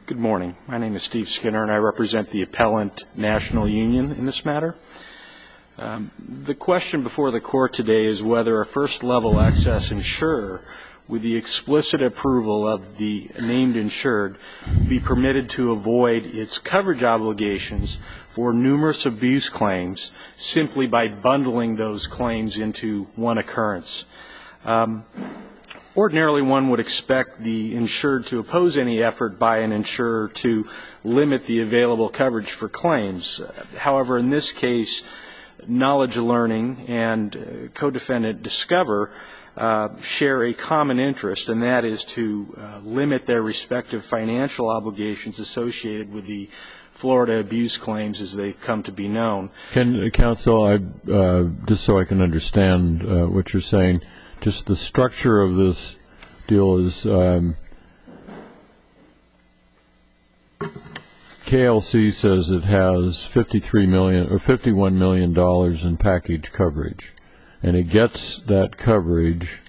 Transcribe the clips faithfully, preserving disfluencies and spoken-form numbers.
Good morning. My name is Steve Skinner, and I represent the appellant National Union in this matter. Um, the question before the court today is whether a first-level excess insurer, with the explicit approval of the named insured, be permitted to avoid its coverage obligations for numerous abuse claims simply by bundling those claims into one occurrence. Um, Ordinarily, one would expect the insured to oppose any effort by an insurer to limit the available coverage for claims. However, in this case, Knowledge Learning and uh, co-defendant Discover uh, share a common interest, and that is to uh, limit their respective financial obligations associated with the Florida abuse claims as they've come to be known. Can, uh, counsel, I, uh, just so I can understand uh, what you're saying, just the structure of this deal is um, K L C says it has fifty-three million dollars or fifty-one million dollars in package coverage, and it gets that coverage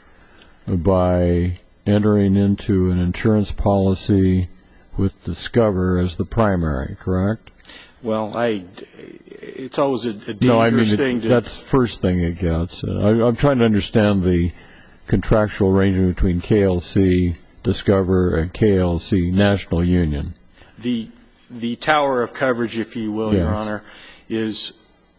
by entering into an insurance policy with Discover as the primary, correct? Well, I, it's always a, a dangerous no, I mean, thing it, to... that's the first thing it gets. I, I'm trying to understand the contractual arrangement between K L C, Discover, and K L C National Union. The, the tower of coverage, if you will, yeah. Your Honor, is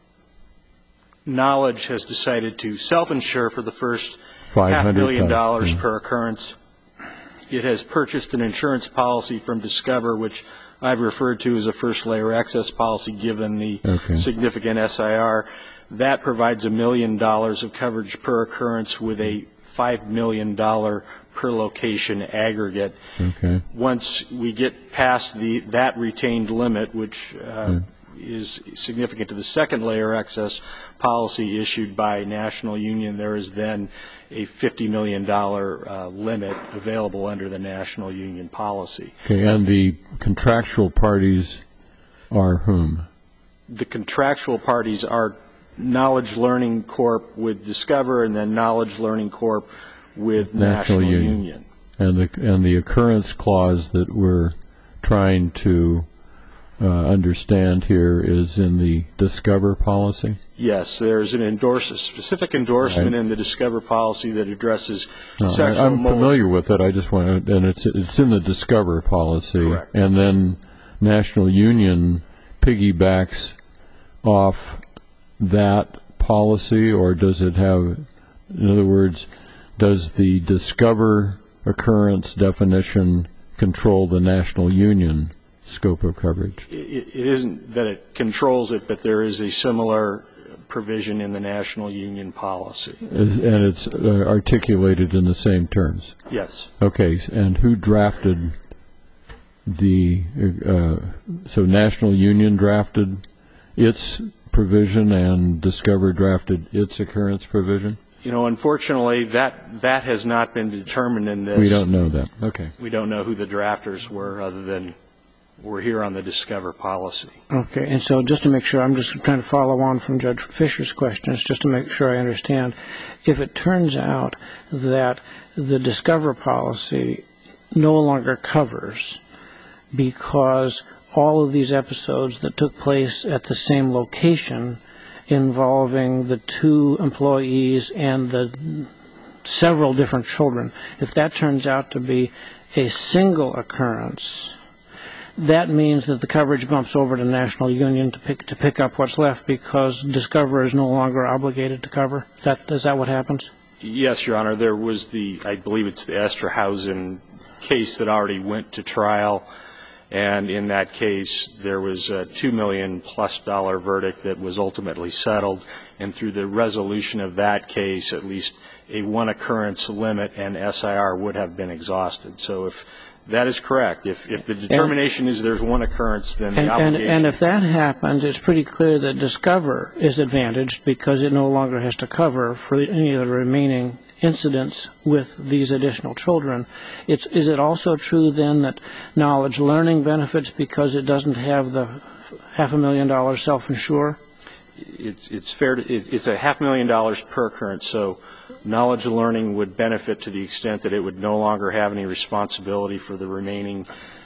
Knowledge has decided to self-insure for the first half million dollars yeah. per occurrence. It has purchased an insurance policy from Discover, which I've referred to as a first-layer excess policy given the okay. significant S I R. That provides a million dollars of coverage per occurrence with a five million dollars per location aggregate. Okay. Once we get past the that retained limit, which uh, yeah. is significant to the second layer excess policy issued by National Union, there is then a fifty million dollars uh, limit available under the National Union policy. Okay, and the contractual parties are whom? The contractual parties are Knowledge Learning Corp with Discover, and then Knowledge Learning Corp with National, National Union. Union. And the and the occurrence clause that we're trying to uh, understand here is in the Discover policy? Yes, there's an endorse, a specific endorsement right. in the Discover policy that addresses no, sexual I, I'm molest- familiar with it. I just want to, and it's it's in the Discover policy. Correct. And then National Union piggybacks off that policy, or does it have, in other words, does the Discover occurrence definition control the National Union scope of coverage? It, it isn't that it controls it, but there is a similar provision in the National Union policy. And it's uh, articulated in the same terms? Yes. Okay, and who drafted the, uh, so National Union drafted its provision and Discover drafted its occurrence provision? You know, unfortunately, that that has not been determined in this. We don't know that. Okay. We don't know who the drafters were other than we're here on the Discover policy. Okay, and so just to make sure, I'm just trying to follow on from Judge Fisher's questions, just to make sure I understand. If it turns out that the Discover policy no longer covers because all of these episodes that took place at the same location involving the two employees and the several different children, if that turns out to be a single occurrence, that means that the coverage bumps over to National Union to pick to pick up what's left because Discover is no longer obligated to cover? That, is that what happens? Yes, Your Honor. There was the, I believe it's the Esterhausen case that already went to trial. And in that case, there was a two million plus dollar verdict that was ultimately settled. And through the resolution of that case, at least a one occurrence limit and S I R would have been exhausted. So if that is correct, if, if the determination and, is there's one occurrence, then and, the obligation. And, and if that happens, it's pretty clear that Discover is advantaged because it no longer has to cover for any of the remaining incidents with these additional children. It's, is it also true then that Knowledge Learning benefits because it doesn't have the half a million dollar self-insure? It's, it's fair to, it, it's a half million dollars per occurrence, so Knowledge Learning would benefit to the extent that it would no longer have any responsibility for the remaining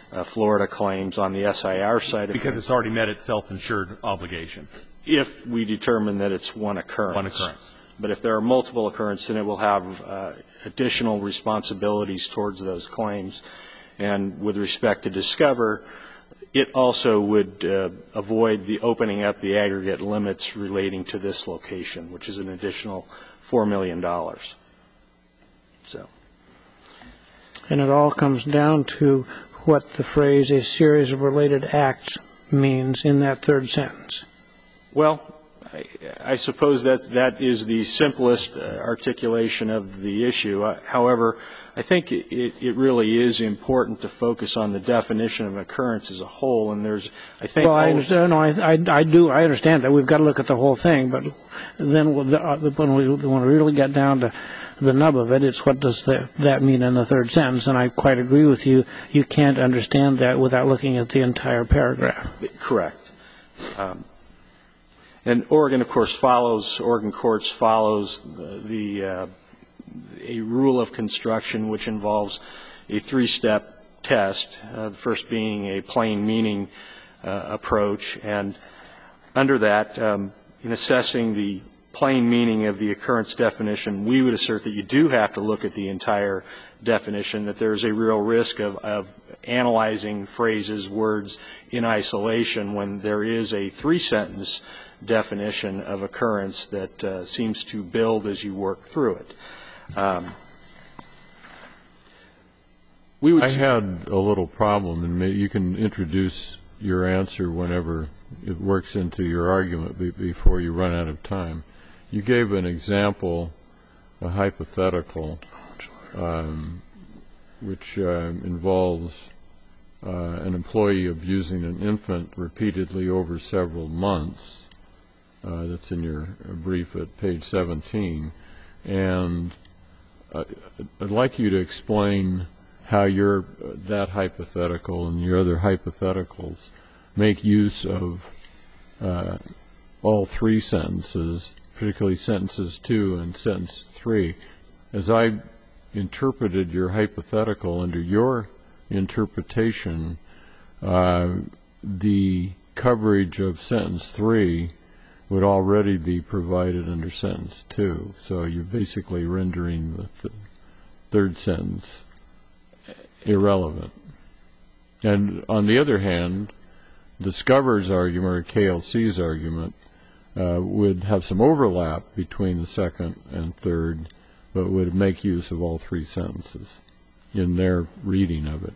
uh, Florida claims on the S I R side. Because it's already met its self-insured obligation. If we determine that it's one occurrence. One occurrence. But if there are multiple occurrences, then it will have uh, additional responsibilities towards those claims. And with respect to Discover, it also would uh, avoid the opening up the aggregate limits relating to this location, which is an additional four million dollars. So. And it all comes down to what the phrase "a series of related acts" means in that third sentence. Well, I, I suppose that that is the simplest uh, articulation of the issue. Uh, however, I think it, it really is important to focus on the definition of occurrence as a whole. And there's, I think. Well, I understand. No, I, I, I do. I understand that we've got to look at the whole thing. But then when we when we really get down to the nub of it, it's what does that, that mean in the third sentence? And I quite agree with you. You can't understand that without looking at the entire paragraph. Correct. Um, And Oregon, of course, follows, Oregon courts follows the, the uh, a rule of construction which involves a three-step test, uh, the first being a plain meaning uh, approach. And under that, um, in assessing the plain meaning of the occurrence definition, we would assert that you do have to look at the entire definition, that there's a real risk of, of analyzing phrases, words in isolation when there is a three-sentence definition of occurrence that uh, seems to build as you work through it. Um, we would I had a little problem, and may, you can introduce your answer whenever it works into your argument be, before you run out of time. You gave an example, a hypothetical, um, which uh, involves uh, an employee abusing an infant repeatedly over several months. Uh, that's in your brief at page seventeen. And uh, I'd like you to explain how your uh, that hypothetical and your other hypotheticals make use of uh, all three sentences, particularly sentences two and sentence three. As I interpreted your hypothetical, under your interpretation, uh, the coverage of sentence three would already be provided under sentence two. So you're basically rendering the th third sentence irrelevant. And on the other hand, Discover's argument or K L C's argument uh, would have some overlap between the second and third, but would make use of all three sentences in their reading of it.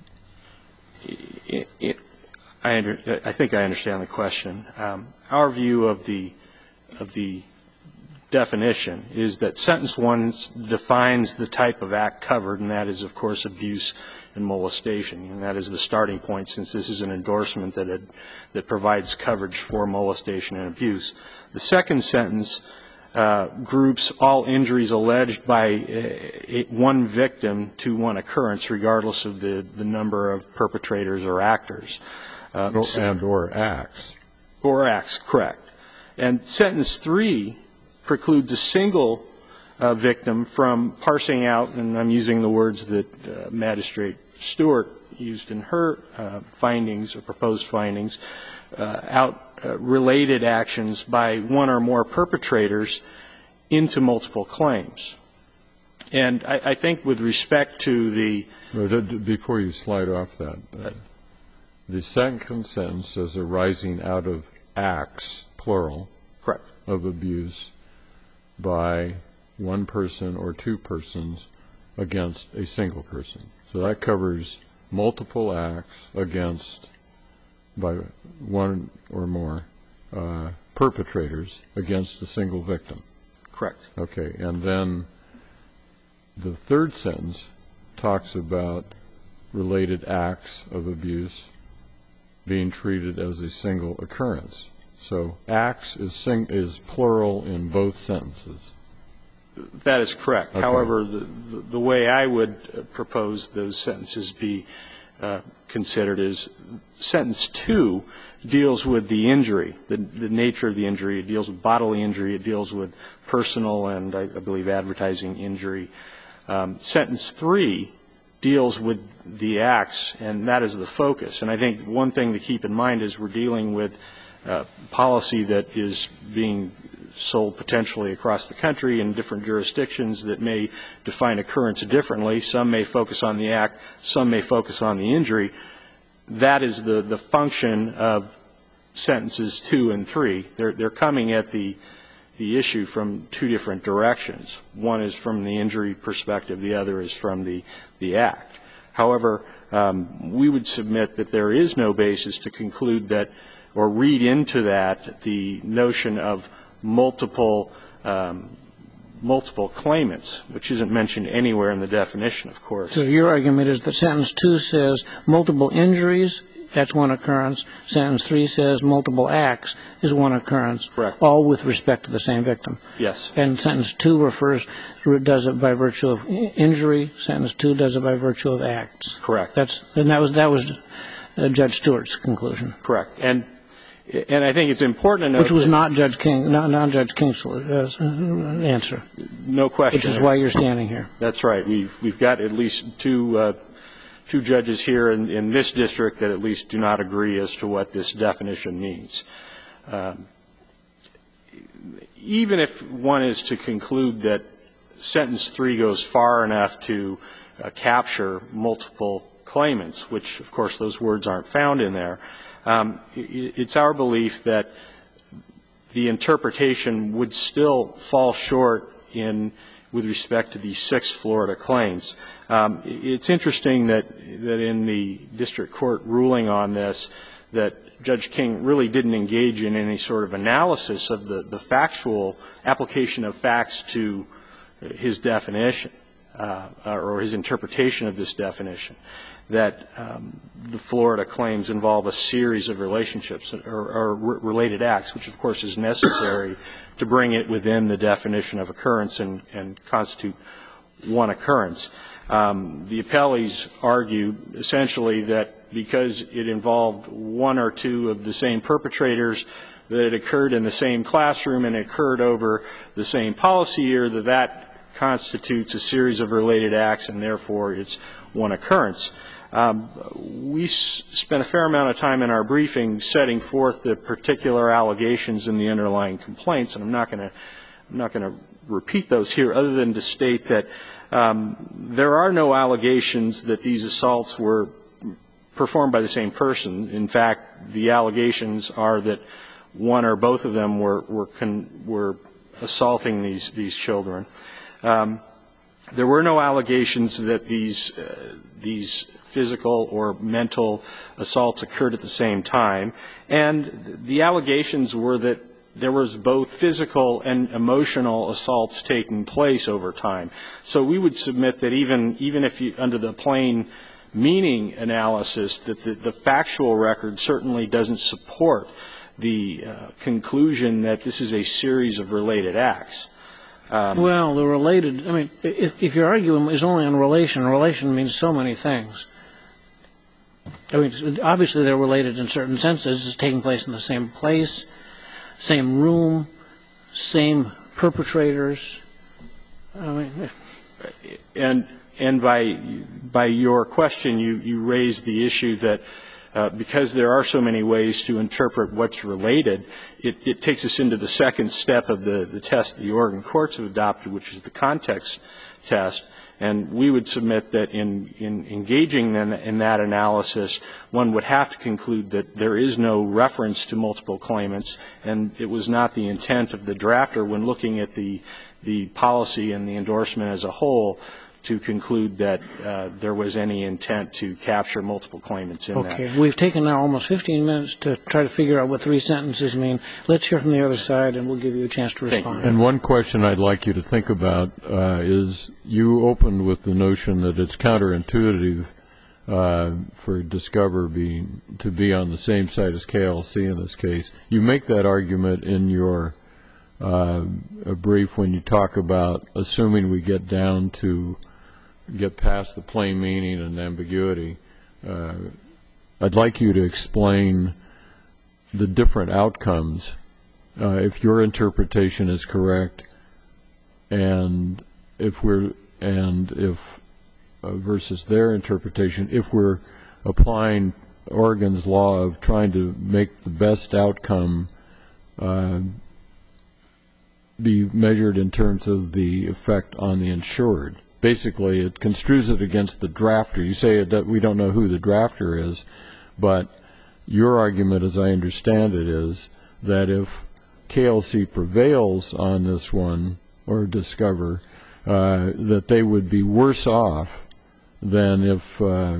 It, it, I, under, I think I understand the question. Um, our view of the of the definition is that sentence one defines the type of act covered, and that is, of course, abuse and molestation. And that is the starting point, since this is an endorsement that it, that provides coverage for molestation and abuse. The second sentence uh, groups all injuries alleged by a, a, one victim to one occurrence, regardless of the, the number of perpetrators or actors. Uh, and or acts. Or acts, correct. And sentence three precludes a single uh, victim from parsing out, and I'm using the words that uh, Magistrate Stewart used in her uh, findings or proposed findings, uh, out uh, related actions by one or more perpetrators into multiple claims. And I, I think with respect to the... Before you slide off that, uh, the second sentence says arising out of acts, plural, correct, of abuse by one person or two persons against a single person. So that covers multiple acts against, by one or more uh, perpetrators against a single victim. Correct. Okay, and then the third sentence talks about related acts of abuse being treated as a single occurrence. So acts is, sing is plural in both sentences. That is correct. Okay. However, the, the, the way I would propose those sentences be uh, considered is sentence two deals with the injury, the, the nature of the injury. It deals with bodily injury. It deals with personal and, I, I believe, advertising injury. Um, sentence three deals with the acts, and that is the focus. And I think one thing to keep in mind is we're dealing with uh, policy that is being sold potentially across the country in different jurisdictions that may define occurrence differently. Some may focus on the act, some may focus on the injury. That is the, the function of sentences two and three. They're, they're coming at the, the issue from two different directions. One is from the injury perspective, the other is from the, the act. However, um, we would submit that there is no basis to conclude that or read into that the notion of multiple um, multiple claimants, which isn't mentioned anywhere in the definition, of course. So your argument is that sentence two says multiple injuries, that's one occurrence. Sentence three says multiple acts is one occurrence. Correct. All with respect to the same victim. Yes. And sentence two refers, does it by virtue of injury. Sentence two does it by virtue of acts. Correct. That's, and that was, that was uh, Judge Stewart's conclusion. Correct. And And I think it's important to note which was that, not Judge King, not, not Judge King's uh, answer. No question. Which is why you're standing here. That's right. We've we've got at least two uh, two judges here in, in this district that at least do not agree as to what this definition means. Um, even if one is to conclude that sentence three goes far enough to uh, capture multiple claimants, which of course those words aren't found in there. Um, it's our belief that the interpretation would still fall short in with respect to these six Florida claims. Um, it's interesting that that in the district court ruling on this, that Judge King really didn't engage in any sort of analysis of the, the factual application of facts to his definition uh, or his interpretation of this definition. That um, the Florida claims involve a series of relationships or, or related acts, which of course is necessary to bring it within the definition of occurrence and, and constitute one occurrence. Um, the appellees argue essentially that because it involved one or two of the same perpetrators, that it occurred in the same classroom and occurred over the same policy year, that that constitutes a series of related acts and therefore it's one occurrence. Um, we s spent a fair amount of time in our briefing setting forth the particular allegations in the underlying complaints, and I'm not going to I'm not going to repeat those here other than to state that um, there are no allegations that these assaults were performed by the same person. In fact, the allegations are that one or both of them were were, con were assaulting these these children. Um, there were no allegations that these uh, these physical or mental assaults occurred at the same time, and the allegations were that there was both physical and emotional assaults taking place over time. So we would submit that even even if you, under the plain meaning analysis, that the, the factual record certainly doesn't support the uh, conclusion that this is a series of related acts. Um, well, the related, I mean, if, if your argument is only on relation, relation means so many things. I mean, obviously they're related in certain senses. It's taking place in the same place, same room, same perpetrators. I mean, and and by by your question, you you raised the issue that uh, because there are so many ways to interpret what's related, it, it takes us into the second step of the the test the Oregon courts have adopted, which is the context test. And we would submit that in, in engaging in, in that analysis, one would have to conclude that there is no reference to multiple claimants, and it was not the intent of the drafter when looking at the, the policy and the endorsement as a whole to conclude that uh, there was any intent to capture multiple claimants in okay. that. Okay. We've taken now almost fifteen minutes to try to figure out what three sentences mean. Let's hear from the other side, and we'll give you a chance to respond. And one question I'd like you to think about uh, is you opened with the notion that it's counterintuitive uh, for Discover being, to be on the same side as K L C in this case. You make that argument in your uh, brief when you talk about assuming we get down to get past the plain meaning and ambiguity. Uh, I'd like you to explain the different outcomes uh, if your interpretation is correct, and if we're and if uh, versus their interpretation if we're applying Oregon's law of trying to make the best outcome uh, be measured in terms of the effect on the insured. Basically, it construes it against the drafter. You say that we don't know who the drafter is, but your argument, as I understand it, is that if K L C prevails on this one, or Discover, uh, that they would be worse off than if... Uh,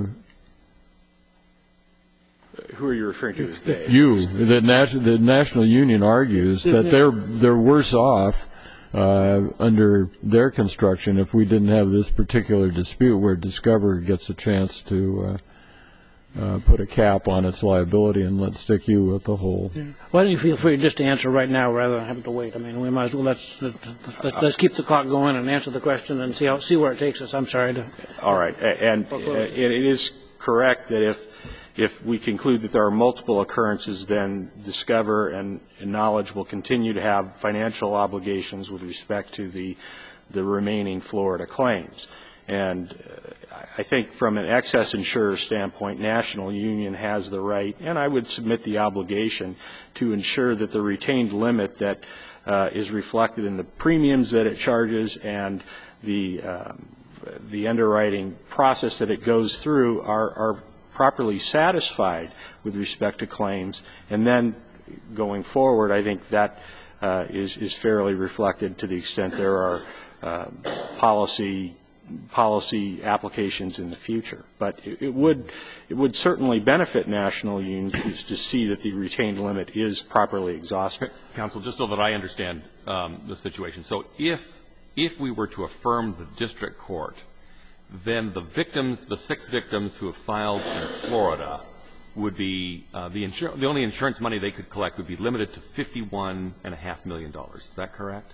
Who are you referring to as they? You. The, Nas- the National Union argues that they're they're worse off uh, under their construction if we didn't have this particular dispute where Discover gets a chance to uh, uh, put a cap on its liability and let stick you with the whole. Yeah. Why don't you feel free just to answer right now rather than having to wait? I mean, we might as well let's let's, let's keep the clock going and answer the question and see how see where it takes us. I'm sorry to. All right, and it is correct that if. If we conclude that there are multiple occurrences, then Discover and, and Knowledge will continue to have financial obligations with respect to the, the remaining Florida claims. And uh, I think from an excess insurer standpoint, National Union has the right, and I would submit the obligation, to ensure that the retained limit that uh, is reflected in the premiums that it charges and the, um, the underwriting process that it goes through are, are properly satisfied with respect to claims, and then going forward, I think that uh, is, is fairly reflected to the extent there are uh, policy policy applications in the future. But it, it would it would certainly benefit National Union to, to see that the retained limit is properly exhausted. Counsel, just so that I understand um, the situation, so if if we were to affirm the district court, then the victims, the six victims who have filed in Florida, would be uh, the, insur- the only insurance money they could collect would be limited to fifty-one and a half million dollars. Is that correct?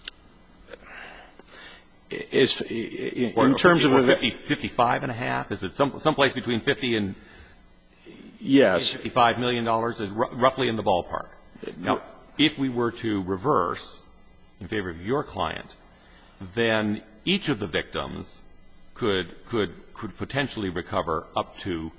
Is in, or, in terms or fifty, of fifty, fifty-five and a half? Is it some someplace between fifty and yes, fifty-five million dollars is r- roughly in the ballpark? Now, if we were to reverse in favor of your client, then each of the victims could could could potentially recover up to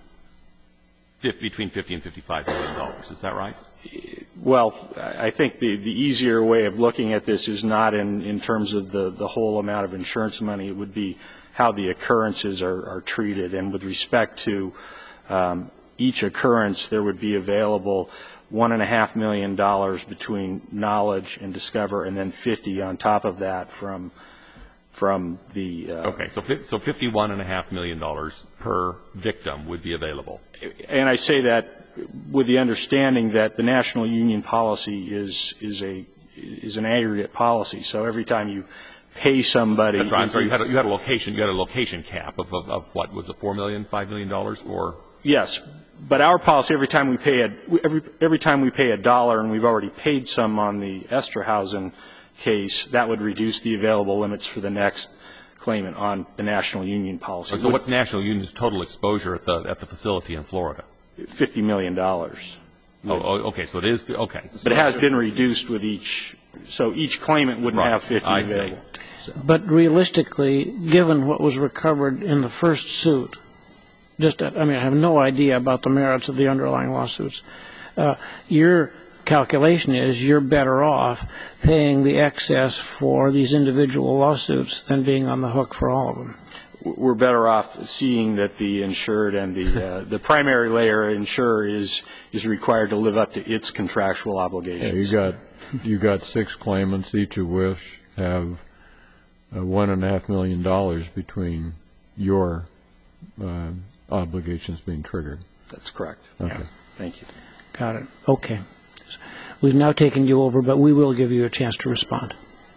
fifty, between fifty and fifty-five million dollars. Is that right? Well, I think the, the easier way of looking at this is not in, in terms of the, the whole amount of insurance money. It would be how the occurrences are, are treated. And with respect to um, each occurrence, there would be available one and a half million dollars between Knowledge and Discover, and then fifty on top of that from from the. Uh, okay, so so fifty-one and a half million dollars per victim would be available. And I say that with the understanding that the National Union policy is is a is an aggregate policy. So every time you pay somebody, that's right. I'm sorry. You had a, you had a location. You had a location cap of of, of what was it? Four million, five million dollars for. Yes, but our policy every time we pay a every every time we pay a dollar, and we've already paid some on the Esterhausen case, that would reduce the available limits for the next claimant on the National Union policy. So what's National Union's total exposure at the at the facility in Florida? Fifty million dollars. Oh, okay. So it is okay. But it has been reduced with each. So each claimant wouldn't right. have fifty I available. See. But realistically, given what was recovered in the first suit, just I mean, I have no idea about the merits of the underlying lawsuits. Uh, your calculation is you're better off paying the excess for these individual lawsuits than being on the hook for all of them. We're better off seeing that the insured and the uh, the primary layer insurer is is required to live up to its contractual obligations. Yeah, you got you got six claimants, each of which have uh, one and a half million dollars between your uh, obligations being triggered. That's correct. Okay. Yeah. Thank you. Got it. Okay. We've now taken you over, but we will give you a chance to respond.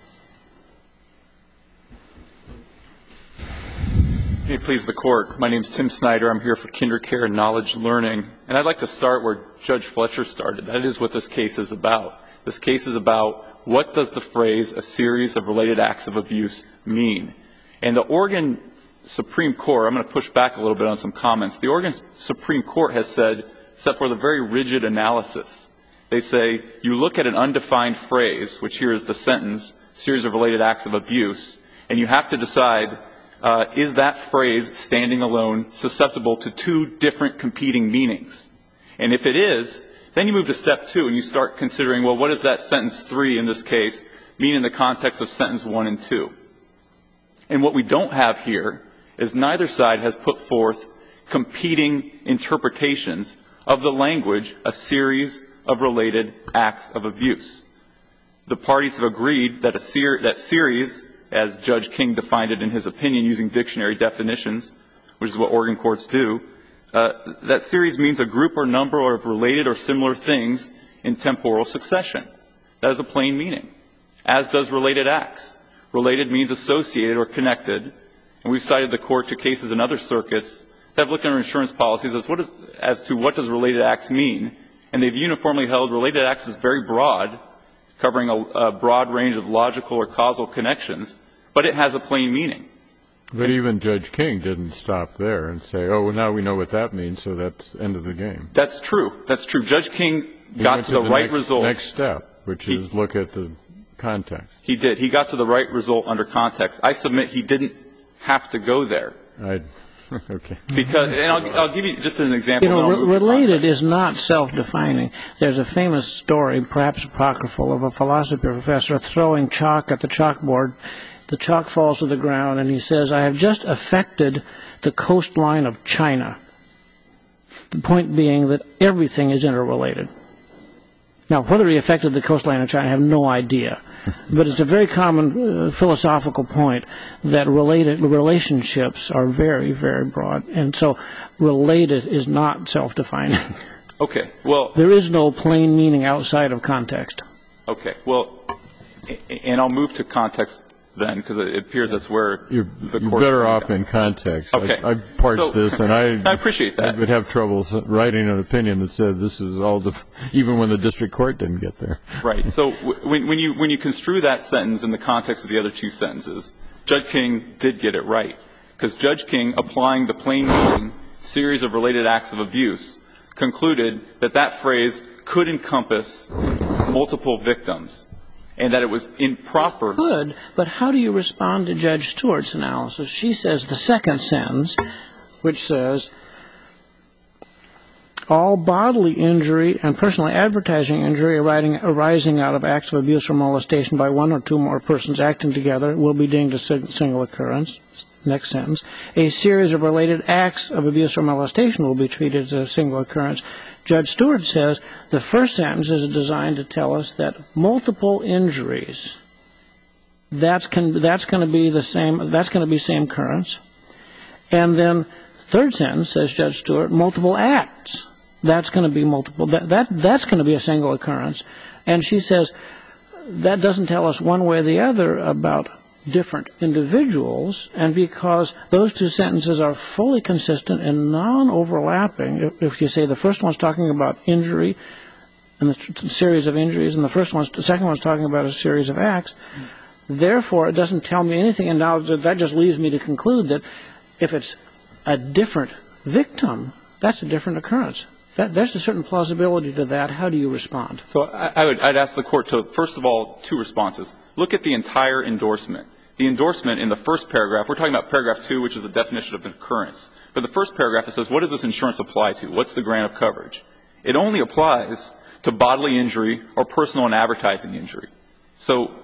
May it please the Court. My name is Tim Snyder. I'm here for KinderCare and Knowledge Learning. And I'd like to start where Judge Fletcher started. That is what this case is about. This case is about what does the phrase, a series of related acts of abuse, mean? And the Oregon Supreme Court, I'm going to push back a little bit on some comments. The Oregon Supreme Court has said, set forth a very rigid analysis. They say, you look at an undefined phrase, which here is the sentence, series of related acts of abuse, and you have to decide uh, is that phrase, standing alone, susceptible to two different competing meanings? And if it is, then you move to step two and you start considering, well, what does that sentence three in this case mean in the context of sentence one and two? And what we don't have here is neither side has put forth competing interpretations of the language, a series of related acts of abuse. The parties have agreed that a ser- that series, as Judge King defined it in his opinion using dictionary definitions, which is what Oregon courts do, uh, that series means a group or number of related or similar things in temporal succession. That is a plain meaning, as does related acts. Related means associated or connected, and we've cited the court to cases in other circuits that have looked at our insurance policies as, what is, as to what does related acts mean, and they've uniformly held related acts is very broad, covering a, a broad range of logical or causal connections, but it has a plain meaning. But even Judge King didn't stop there and say, oh, well, now we know what that means, so that's the end of the game. That's true. That's true. Judge King He got went to the, the right next, result. Next step, which He- is look at the context. He did. He got to the right result under context. I submit he didn't have to go there. I, okay. Because, and I'll, I'll give you just an example. You know, then I'll re- move to related context. is not self-defining. There's a famous story, perhaps apocryphal, of a philosophy professor throwing chalk at the chalkboard. The chalk falls to the ground, and he says, I have just affected the coastline of China. The point being that everything is interrelated. Now, whether he affected the coastline of China, I have no idea. But it's a very common uh, philosophical point that related relationships are very, very broad. And so related is not self-defining. Okay. Well, There is no plain meaning outside of context. okay. Well, a- and I'll move to context then, because it appears that's where You're, the you're court. better off in context. Okay. I, I parsed So- this, and I, I appreciate that. I would have trouble writing an opinion that said this is all, def- even when the district court didn't get there. Right. So w- when, when you when you construe that sentence in the context of the other two sentences, Judge King did get it right, because Judge King, applying the plain meaning series of related acts of abuse, concluded that that phrase could encompass multiple victims, and that it was improper. Good, but how do you respond to Judge Stewart's analysis? She says the second sentence, which says, all bodily injury and personal advertising injury arising, arising out of acts of abuse or molestation by one or two more persons acting together will be deemed a single occurrence. Next sentence. A series of related acts of abuse or molestation will be treated as a single occurrence. Judge Stewart says the first sentence is designed to tell us that multiple injuries, that's, can, that's going to be the same, that's going to be same occurrence. And then third sentence says, Judge Stewart, multiple acts. That's going to be multiple, that, that, that's going to be a single occurrence. And she says that doesn't tell us one way or the other about different individuals, and because those two sentences are fully consistent and non-overlapping, if, if you say the first one's talking about injury and the t- series of injuries, and the first one's, the second one's talking about a series of acts, therefore it doesn't tell me anything, and now that just leads me to conclude that if it's a different victim, that's a different occurrence. That, there's a certain plausibility to that. How do you respond? So I, I would, I'd ask the court to, first of all, two responses. Look at the entire endorsement. The endorsement in the first paragraph, we're talking about paragraph two, which is the definition of an occurrence. But the first paragraph, it says, what does this insurance apply to? What's the grant of coverage? It only applies to bodily injury or personal and advertising injury. So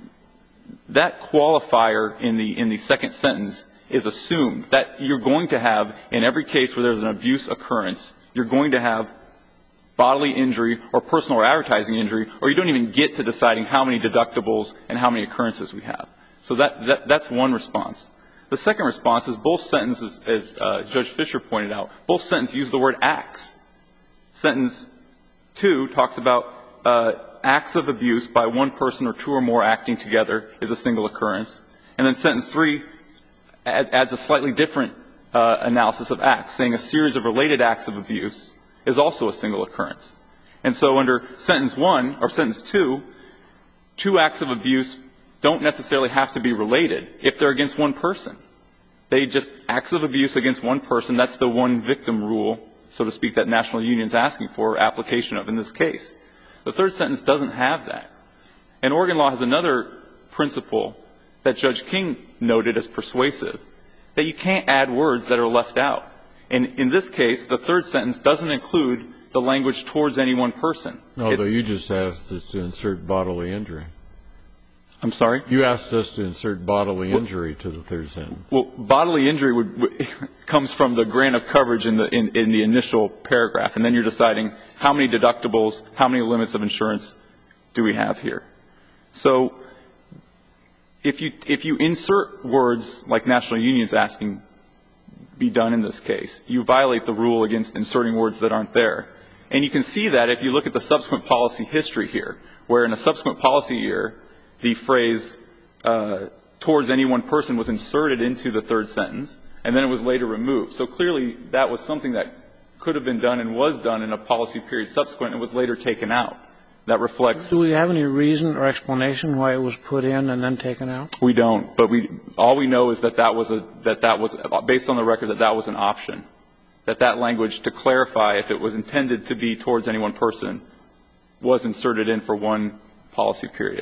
that qualifier in the, in the second sentence is assumed that you're going to have, in every case where there's an abuse occurrence, you're going to have bodily injury or personal or advertising injury, or you don't even get to deciding how many deductibles and how many occurrences we have. So that, that that's one response. The second response is both sentences, as uh, Judge Fisher pointed out, both sentences use the word acts. Sentence two talks about uh, acts of abuse by one person or two or more acting together is a single occurrence. And then sentence three adds, adds a slightly different uh, analysis of acts, saying a series of related acts of abuse is also a single occurrence. And so under sentence one or sentence two, two acts of abuse don't necessarily have to be related if they're against one person. They just, acts of abuse against one person, that's the one victim rule, so to speak, that National Union's asking for application of in this case. The third sentence doesn't have that. And Oregon law has another principle that Judge King noted as persuasive, that you can't add words that are left out. And in this case, the third sentence doesn't include the language towards any one person. No, It's, though you just asked us to insert bodily injury. I'm sorry? You asked us to insert bodily injury to the third sentence. Well, bodily injury would, would, comes from the grant of coverage in the, in, in the initial paragraph, and then you're deciding how many deductibles, how many limits of insurance do we have here. So if you, if you insert words like National Union's asking be done in this case, you violate the rule against inserting words that aren't there. And you can see that if you look at the subsequent policy history here, where in a subsequent policy year, the phrase uh, towards any one person was inserted into the third sentence, and then it was later removed. So clearly that was something that could have been done and was done in a policy period subsequent and was later taken out. That reflects. Do we have any reason or explanation why it was put in and then taken out? We don't, but we all we know is that that was a that that was based on the record that that was an option, that that language to clarify if it was intended to be towards any one person was inserted in for one policy period.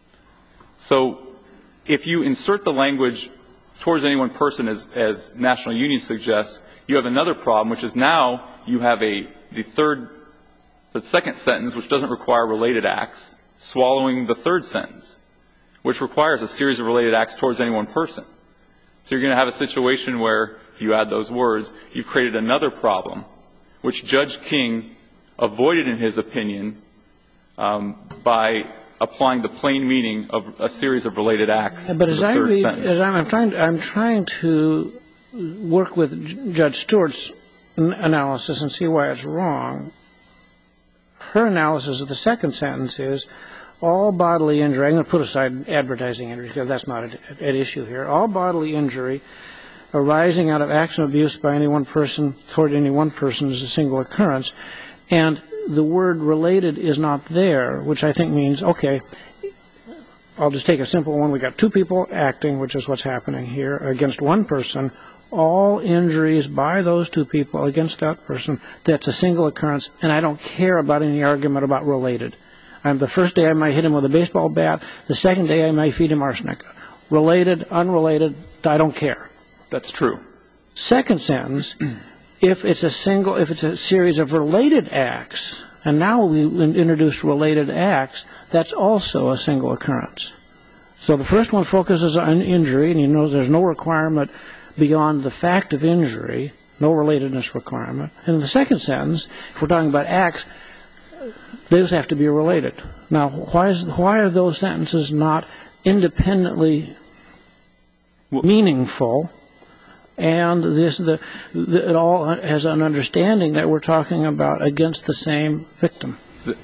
So if you insert the language towards any one person, as, as National Union suggests, you have another problem, which is now you have a the third, the second sentence, which doesn't require related acts, swallowing the third sentence, which requires a series of related acts towards any one person. So you're going to have a situation where, if you add those words, you've created another problem, which Judge King avoided in his opinion um, by applying the plain meaning of a series of related acts But to as the I third read, sentence. as I'm, I'm trying, to, I'm trying to work with J- Judge Stewart's n- analysis and see why it's wrong. Her analysis of the second sentence is all bodily injury. I'm going to put aside advertising injury because that's not at, at issue here. All bodily injury arising out of acts of abuse by any one person toward any one person is a single occurrence, and the word related is not there, which I think means, okay, I'll just take a simple one. We've got two people acting, which is what's happening here, against one person. All injuries by those two people against that person, that's a single occurrence, and I don't care about any argument about related. Um, the first day I might hit him with a baseball bat. The second day I might feed him arsenic. Related, unrelated, I don't care. That's true. Second sentence, if it's a single, if it's a series of related acts, and now we introduce related acts, that's also a single occurrence. So the first one focuses on injury, and you know there's no requirement beyond the fact of injury, no relatedness requirement. And in the second sentence, if we're talking about acts, those have to be related. Now, why is why are those sentences not independently meaningful? And this, the, the, it all has an understanding that we're talking about against the same victim.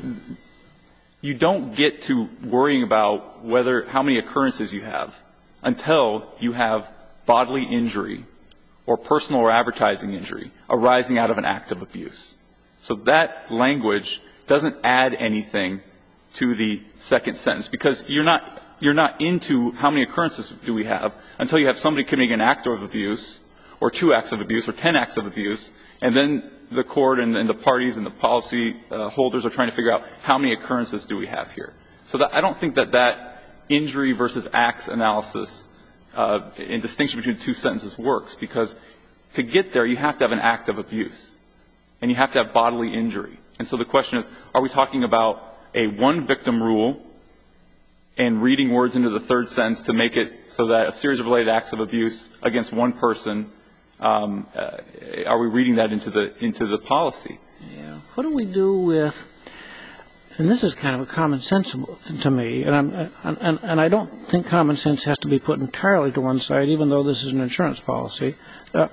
You don't get to worrying about whether how many occurrences you have until you have bodily injury or personal or advertising injury arising out of an act of abuse. So that language doesn't add anything to the second sentence because you're not you're not into how many occurrences do we have until you have somebody committing an act of abuse or two acts of abuse or ten acts of abuse, and then the court and, and the parties and the policy uh, holders are trying to figure out how many occurrences do we have here. So that, I don't think that that injury versus acts analysis uh, in distinction between the two sentences works, because to get there you have to have an act of abuse and you have to have bodily injury. And so the question is, are we talking about a one victim rule and reading words into the third sentence to make it so that a series of related acts of abuse against one person, um, uh, are we reading that into the into the policy? Yeah. What do we do with, and this is kind of a common sense to me, and, I'm, and, and I don't think common sense has to be put entirely to one side, even though this is an insurance policy. Uh,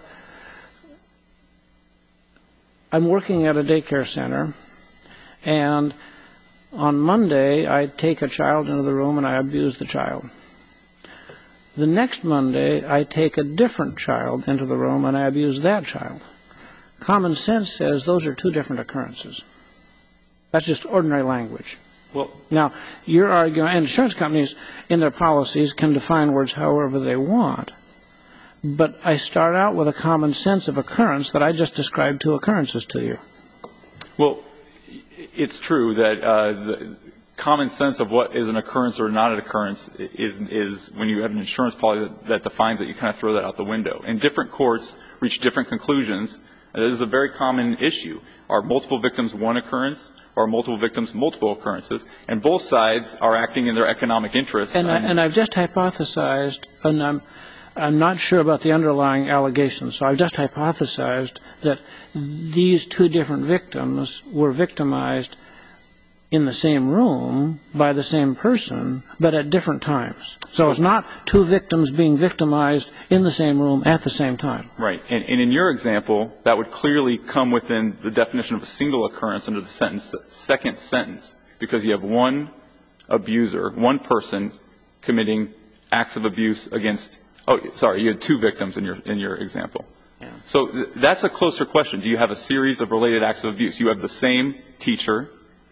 I'm working at a daycare center, and on Monday, I take a child into the room and I abuse the child. The next Monday, I take a different child into the room and I abuse that child. Common sense says those are two different occurrences. That's just ordinary language. Well, now, you're arguing, and insurance companies in their policies can define words however they want. But I start out with a common sense of occurrence that I just described two occurrences to you. Well, it's true that uh, the, common sense of what is an occurrence or not an occurrence is, is when you have an insurance policy that, that defines it, you kind of throw that out the window. And different courts reach different conclusions. And this is a very common issue. Are multiple victims one occurrence, or are multiple victims multiple occurrences? And both sides are acting in their economic interest. And, I, and I've just hypothesized, and I'm, I'm not sure about the underlying allegations, so I've just hypothesized that these two different victims were victimized in the same room by the same person, but at different times. So it's not two victims being victimized in the same room at the same time. Right. And, and in your example, that would clearly come within the definition of a single occurrence under the sentence, second sentence, because you have one abuser, one person committing acts of abuse against, oh, sorry, you had two victims in your, in your example. Yeah. So th- that's a closer question. Do you have a series of related acts of abuse? You have the same teacher.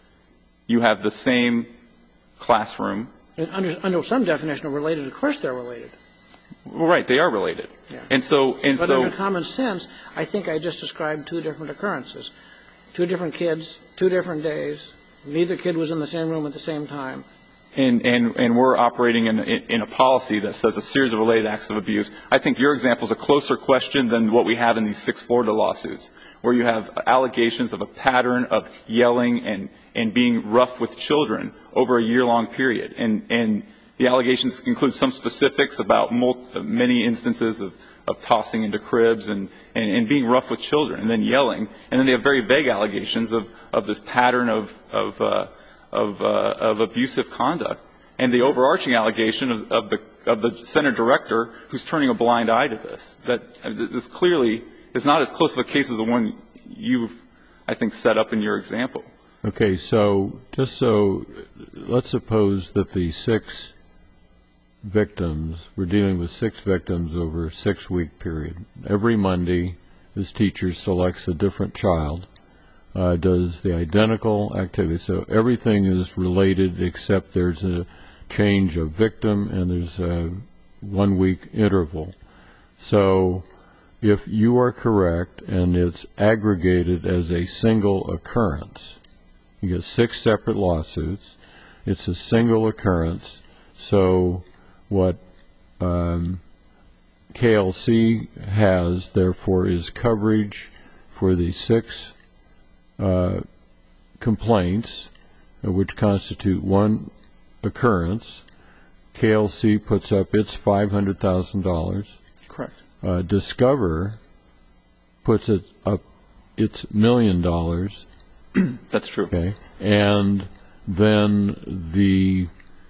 You have the same classroom. And under, under some definition of related, of course they're related. Well, right, they are related. Yeah. And so, and but so, under common sense, I think I just described two different occurrences. Two different kids, two different days. Neither kid was in the same room at the same time. And, and, and we're operating in, in, in a policy that says a series of related acts of abuse. I think your example is a closer question than what we have in these six Florida lawsuits, where you have allegations of a pattern of yelling and, and being rough with children over a year-long period. And, and the allegations include some specifics about multi, many instances of, of tossing into cribs and, and, and being rough with children and then yelling. And then they have very vague allegations of, of this pattern of, of, uh, of, uh, of abusive conduct. And the overarching allegation of, of, the, of the center director who's turning a blind eye to this. That this clearly is not as close of a case as the one you've, I think, set up in your example. Okay, so just so, let's suppose that the six victims, we're dealing with six victims over a six-week period. Every Monday, this teacher selects a different child, uh, does the identical activity. So everything is related except there's a change of victim and there's a one-week interval. So if you are correct and it's aggregated as a single occurrence, you get six separate lawsuits. It's a single occurrence. So what um, K L C has, therefore, is coverage for the six uh, complaints, uh, which constitute one occurrence. K L C puts up its five hundred thousand dollars. Correct. Uh, Discover puts it up its million dollars. That's true. Okay. And then the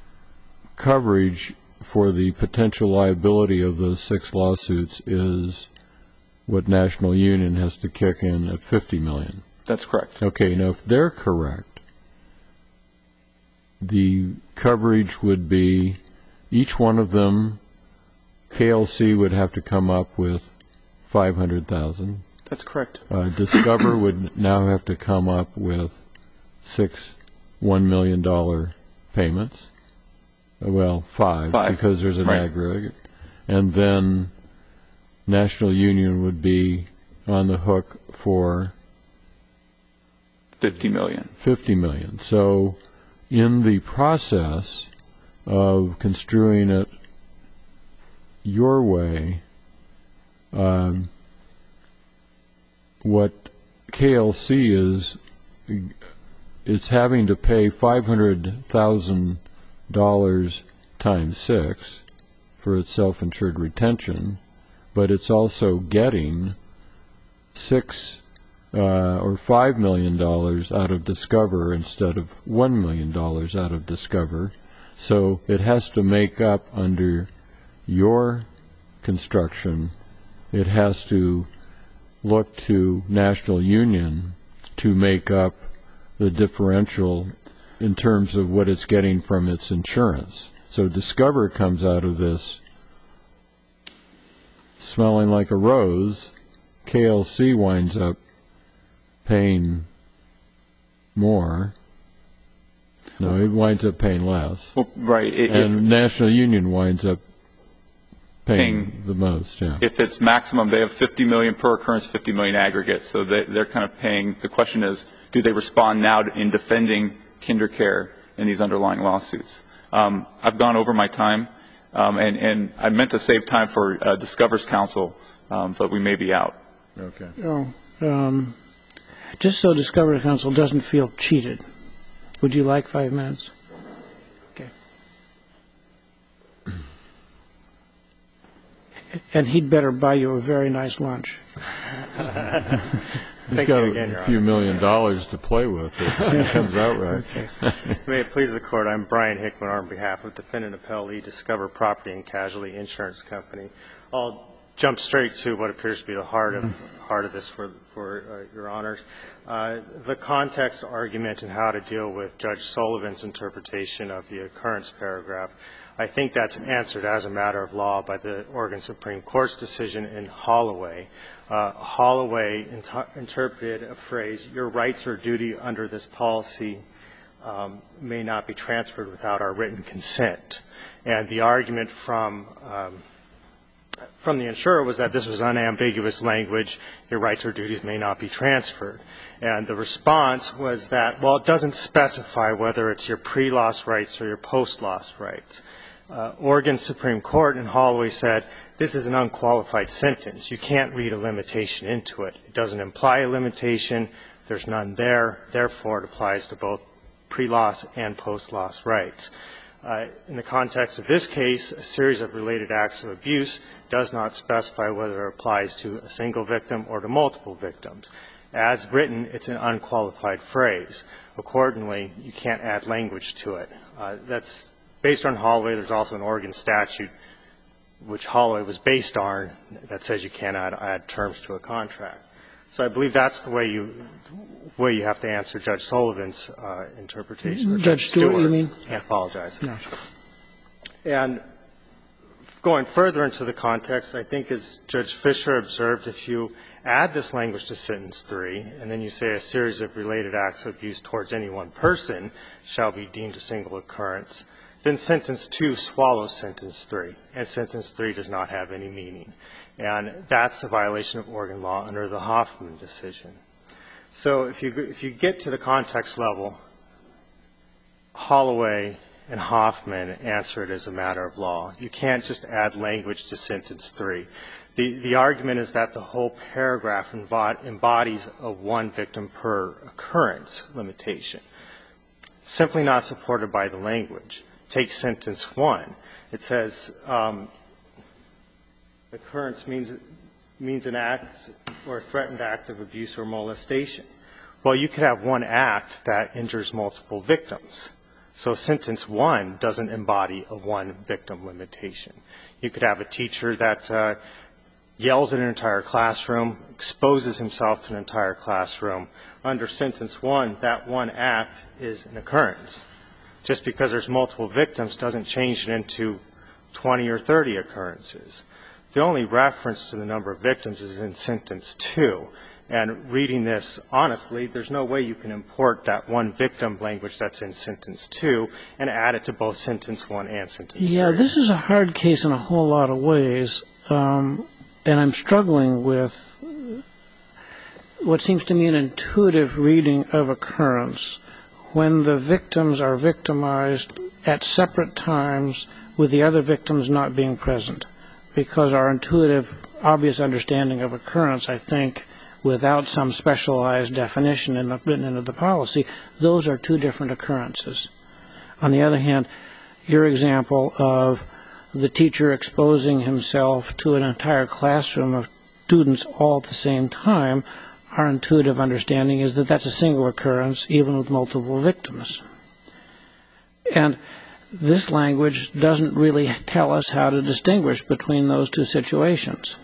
coverage for the potential liability of those six lawsuits is what National Union has to kick in at fifty million dollars. That's correct. Okay. Now, if they're correct, the coverage would be each one of them, K L C would have to come up with five hundred thousand dollars. That's correct. Uh, Discover would now have to come up with six one million dollar payments. Uh, well, five, five, because there's an right. aggregate. And then National Union would be on the hook for fifty million. fifty million. So in the process of construing it your way, um, what K L C is, it's having to pay five hundred thousand dollars times six for its self-insured retention, but it's also getting six uh, or five million dollars out of Discover instead of one million dollars out of Discover. So it has to make up under your construction. It has to look to National Union to make up the differential in terms of what it's getting from its insurance. So Discover comes out of this smelling like a rose. K L C winds up paying more. No, it winds up paying less. Well, right. It, and if, National Union winds up paying, paying the most, yeah. If it's maximum, they have fifty million per occurrence, fifty million aggregate. So they, they're kind of paying. The question is, do they respond now to, in defending KinderCare in these underlying lawsuits. Um, I've gone over my time, um, and, and I meant to save time for uh, Discover's counsel, um, but we may be out. Okay. Oh, um, just so Discovery Council doesn't feel cheated, would you like five minutes? Okay. And he'd better buy you a very nice lunch. He's Thank got you again, a Your few Honor. million dollars to play with if it comes out right. May it please the Court, I'm Brian Hickman on behalf of Defendant Appellee Discover Property and Casualty Insurance Company. I'll jump straight to what appears to be the heart of heart of this for, for uh, Your Honors. Uh, the context argument and how to deal with Judge Sullivan's interpretation of the occurrence paragraph, I think that's answered as a matter of law by the Oregon Supreme Court's decision in Holloway. Uh, Holloway int- interpreted a phrase, your rights or duty under this policy um, may not be transferred without our written consent. And the argument from um, from the insurer was that this was unambiguous language, your rights or duties may not be transferred. And the response was that, well, it doesn't specify whether it's your pre-loss rights or your post-loss rights. Uh, Oregon Supreme Court in Holloway said, this is an unqualified sentence. You can't read a limitation into it. It doesn't imply a limitation. There's none there. Therefore, it applies to both pre-loss and post-loss rights. Uh, in the context of this case, a series of related acts of abuse does not specify whether it applies to a single victim or to multiple victims. As written, it's an unqualified phrase. Accordingly, you can't add language to it. Uh, that's based on Holloway. There's also an Oregon statute, which Holloway was based on, that says you can't add, add terms to a contract. So I believe that's the way you way you have to answer Judge Sullivan's uh, interpretation. Judge Stewart, you mean? I apologize. No. And going further into the context, I think as Judge Fisher observed, if you add this language to sentence three, and then you say a series of related acts of abuse towards any one person shall be deemed a single occurrence, then sentence two swallows sentence three, and sentence three does not have any meaning. And that's a violation of Oregon law under the Hoffman decision. So if you, if you get to the context level, Holloway and Hoffman answer it as a matter of law. You can't just add language to sentence three. The, the argument is that the whole paragraph embodies a one victim per occurrence limitation. Simply not supported by the language. Take sentence one. It says um, occurrence means means an act or a threatened act of abuse or molestation. Well, you could have one act that injures multiple victims. So sentence one doesn't embody a one victim limitation. You could have a teacher that uh, yells at an entire classroom, exposes himself to an entire classroom. Under sentence one, that one act is an occurrence. Just because there's multiple victims doesn't change it into twenty or thirty occurrences. The only reference to the number of victims is in sentence two. And reading this honestly, there's no way you can import that one victim language that's in sentence two and add it to both sentence one and sentence three. Yeah, this is a hard case in a whole lot of ways. Um, and I'm struggling with what seems to me an intuitive reading of occurrence when the victims are victimized at separate times with the other victims not being present. Because our intuitive, obvious understanding of occurrence, I think, without some specialized definition in the, written into the policy, those are two different occurrences. On the other hand, your example of the teacher exposing himself to an entire classroom of students all at the same time, our intuitive understanding is that that's a single occurrence, even with multiple victims. And this language doesn't really tell us how to distinguish between those two situations.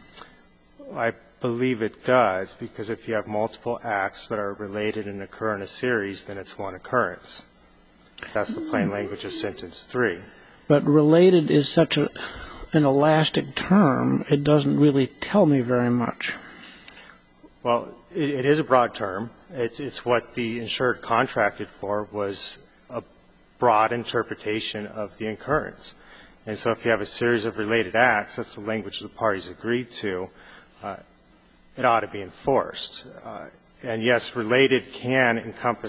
I believe it does, because if you have multiple acts that are related and occur in a series, then it's one occurrence. That's the plain language of sentence three. But related is such a, an elastic term, it doesn't really tell me very much. Well, it, it is a broad term. It's, it's what the insured contracted for was a broad interpretation of the occurrence. And so if you have a series of related acts, that's the language the parties agreed to, uh, it ought to be enforced. Uh, and yes, related can encompass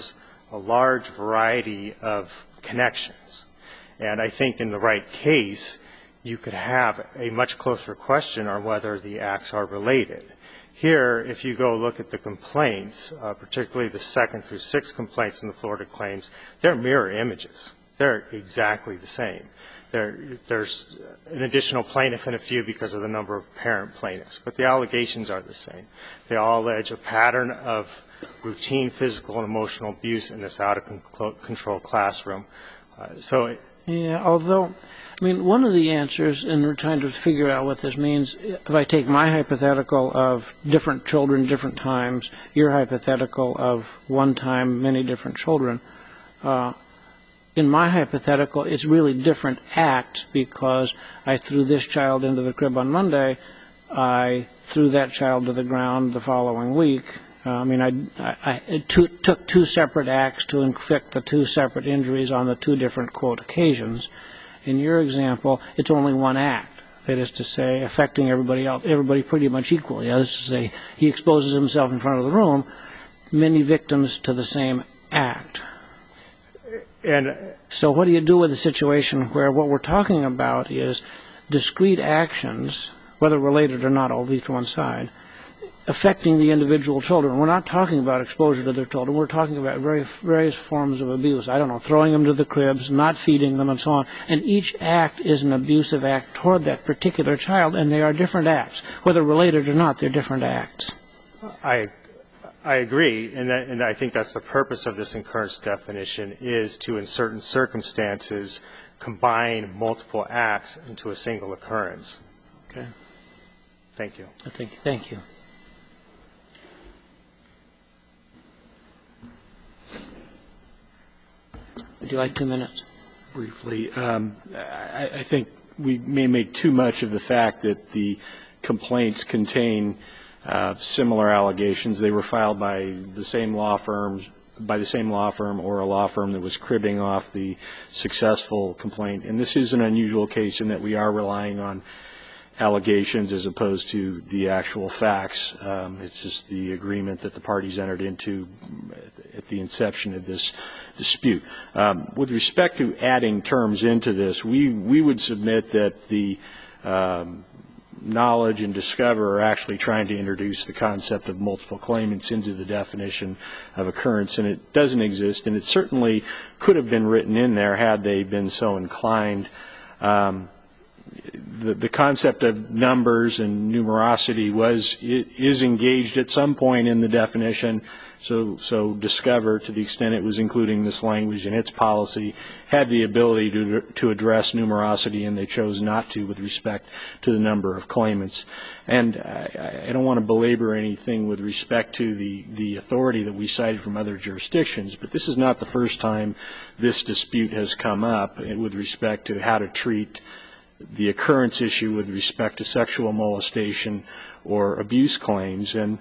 a large variety of connections. And I think in the right case, you could have a much closer question on whether the acts are related. Here, if you go look at the complaints, uh, particularly the second through sixth complaints in the Florida claims, they're mirror images. They're exactly the same. There, there's an additional plaintiff in a few because of the number of parent plaintiffs, but the allegations are the same. They all allege a pattern of routine physical and emotional abuse in this out-of-control classroom. Uh, so, it, yeah, although, I mean, one of the answers, and we're trying to figure out what this means, if I take my hypothetical of different children, different times, your hypothetical of one time, many different children, uh, in my hypothetical, it's really different acts because I threw this child into the crib on Monday, I threw that child to the ground the following week. Uh, I mean, I, I, I two, took two separate acts to inflict the two separate injuries on the two different, quote, occasions. In your example, it's only one act. That is to say, affecting everybody else, everybody pretty much equally. That is to say, he exposes himself in front of the room, many victims to the same act. And so what do you do with a situation where what we're talking about is discrete actions, whether related or not, I'll leave to one side, affecting the individual children? We're not talking about exposure to their children. We're talking about very, various forms of abuse. I don't know, throwing them to the cribs, not feeding them, and so on. And each act is an abusive act toward that particular child, and they are different acts. Whether related or not, they're different acts. I I agree, and, that, and I think that's the purpose of this occurrence definition, is to, in certain circumstances, combine multiple acts into a single occurrence. Okay. Thank you. Thank you. Thank you. Would you like two minutes? Briefly, um, I, I think we may make too much of the fact that the complaints contain Uh, similar allegations. They were filed by the same law firms, by the same law firm or a law firm that was cribbing off the successful complaint. And this is an unusual case in that we are relying on allegations as opposed to the actual facts. Um, it's just the agreement that the parties entered into at the inception of this dispute. Um, with respect to adding terms into this, we, we would submit that the um, knowledge and discover are actually trying to introduce the concept of multiple claimants into the definition of occurrence, and it doesn't exist, and it certainly could have been written in there had they been so inclined. Um, the, the concept of numbers and numerosity was is engaged at some point in the definition. So, so Discover, to the extent it was including this language in its policy, had the ability to, to address numerosity, and they chose not to with respect to the number of claimants. And I, I don't want to belabor anything with respect to the, the authority that we cited from other jurisdictions, but this is not the first time this dispute has come up with respect to how to treat the occurrence issue with respect to sexual molestation or abuse claims. And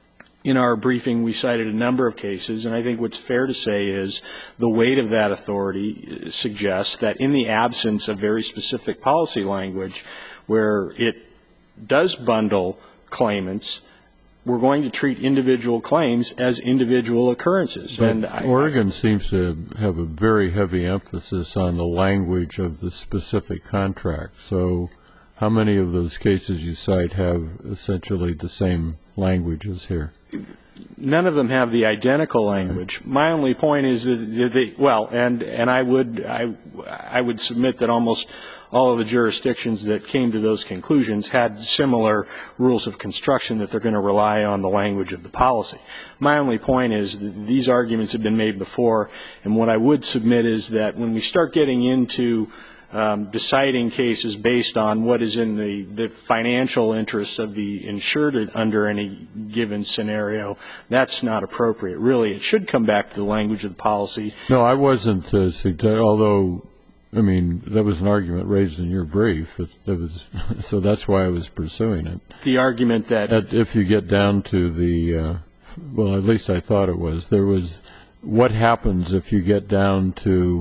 in our briefing, we cited a number of cases, and I think what's fair to say is the weight of that authority suggests that in the absence of very specific policy language where it does bundle claimants, we're going to treat individual claims as individual occurrences. But and I, Oregon I, seems to have a very heavy emphasis on the language of the specific contract. So how many of those cases you cite have essentially the same language as here? None of them have the identical language. My only point is that they, well, and and I would I I would submit that almost all of the jurisdictions that came to those conclusions had similar rules of construction that they're going to rely on the language of the policy. My only point is that these arguments have been made before, and what I would submit is that when we start getting into Um, deciding cases based on what is in the, the financial interests of the insured under any given scenario, that's not appropriate. Really, it should come back to the language of the policy. No, I wasn't, uh, although, I mean, that was an argument raised in your brief. It, it was, so that's why I was pursuing it. The argument that At, if you get down to the, uh, well, at least I thought it was, there was what happens if you get down to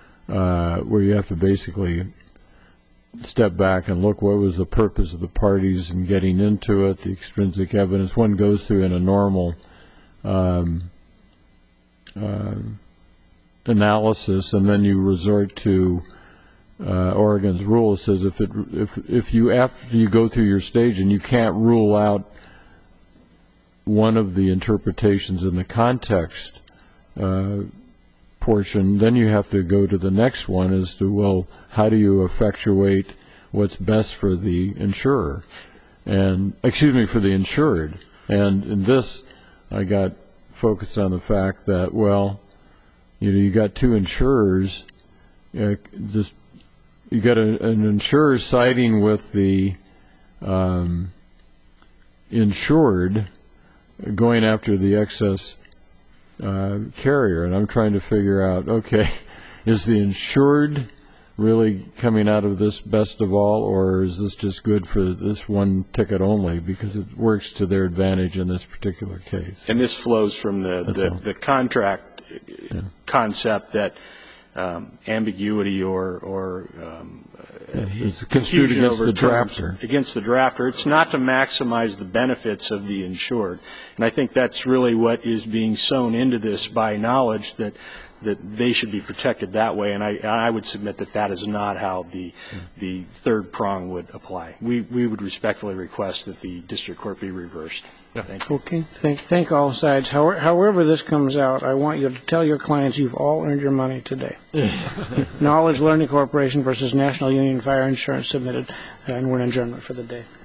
Uh, where you have to basically step back and look what was the purpose of the parties in getting into it, the extrinsic evidence one goes through in a normal um, uh, analysis, and then you resort to uh, Oregon's rule. It says if it if if you after you go through your stage and you can't rule out one of the interpretations in the context uh, portion, then you have to go to the next one as to, well, how do you effectuate what's best for the insurer, and excuse me, for the insured. And in this, I got focused on the fact that, well, you know, you got two insurers. Uh, just you got a, an insurer siding with the um, insured, going after the excess uh, carrier, and I'm trying to figure out, okay, is the insured really coming out of this best of all, or is this just good for this one ticket only because it works to their advantage in this particular case? And this flows from the, the, the contract yeah. concept that um, ambiguity or, or um, yeah, it's construed against the drafter. Against the drafter. It's not to maximize the benefits of the insured. And I think that's really what is being sewn into this by knowledge that that they should be protected that way, and I, I would submit that that is not how the the third prong would apply. We we would respectfully request that the district court be reversed. Yeah. Thank you. Okay. Thank thank all sides. However, however this comes out, I want you to tell your clients you've all earned your money today. Knowledge Learning Corporation versus National Union Fire Insurance submitted, and we're in adjournment for the day.